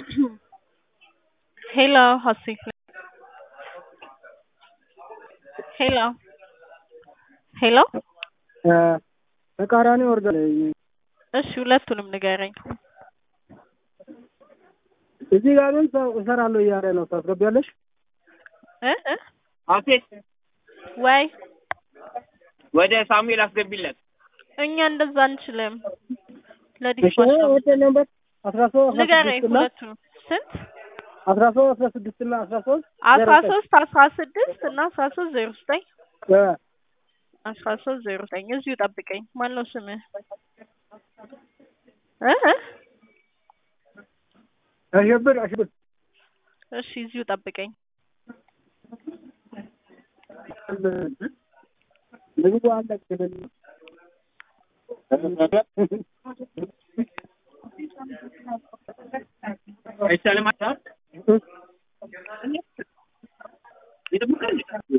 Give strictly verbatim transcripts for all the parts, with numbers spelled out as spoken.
Hello, Hasif. Hello. Hello? ተቃራኒ ወርደ እሺ ሁለቱንም ንገረኝ። እዚህ ጋር ግን ሰው እሰራለሁ እያለ ነው። ታስገቢያለሽ? እ እ አሴት ወይ ወደ ሳሙኤል አስገቢለት። እኛ እንደዛ አንችልም። እሺ ለዲስፓች ነው። ወደ ነምበር አስራ ሶስት ንገረኝ አስራ ስድስት እና ሁለቱንም። ስንት? አስራ ሶስት አስራ ስድስት እና አስራ ሶስት አስራ ሶስት አስራ ስድስት እና አስራ ሶስት ዜሮ ዘጠኝ እ አስራ ሶስት ዜሮ ዘጠኝ እዚሁ ጠብቀኝ። ማን ነው ስምህ? እ እ አሸብር አሸብር እሺ እዚሁ ጠብቀኝ። ምግቡ አለ ከበል አይቻልም አጣ ይደምካል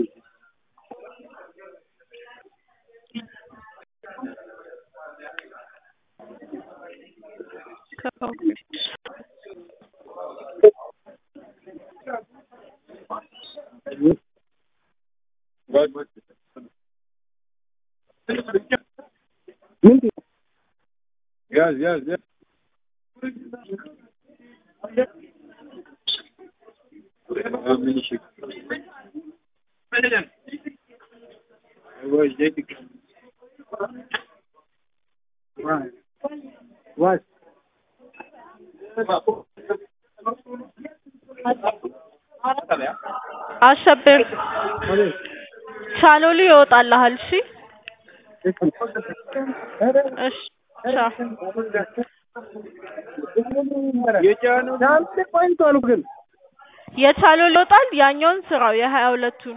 Yes, yes, yes. What? አሸብር ቻናሉ ይወጣልሃል። እሺ እሺ ቻው። የቻኑ ዳንስ ቆይቷል ግን የቻናሉ ይወጣል። ያኛውን ስራው የሀያ ሁለቱን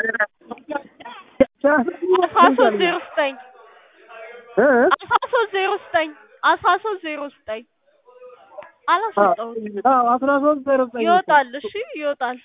አስራ ሶስት ዜሮ ዘጠኝ እ አስራ ሶስት ዜሮ ዘጠኝ አስራ ሶስት ዜሮ ዘጠኝ አላስወጣሁትም። አዎ አስራ ሶስት ዜሮ ዘጠኝ ይወጣል። እሺ ይወጣል።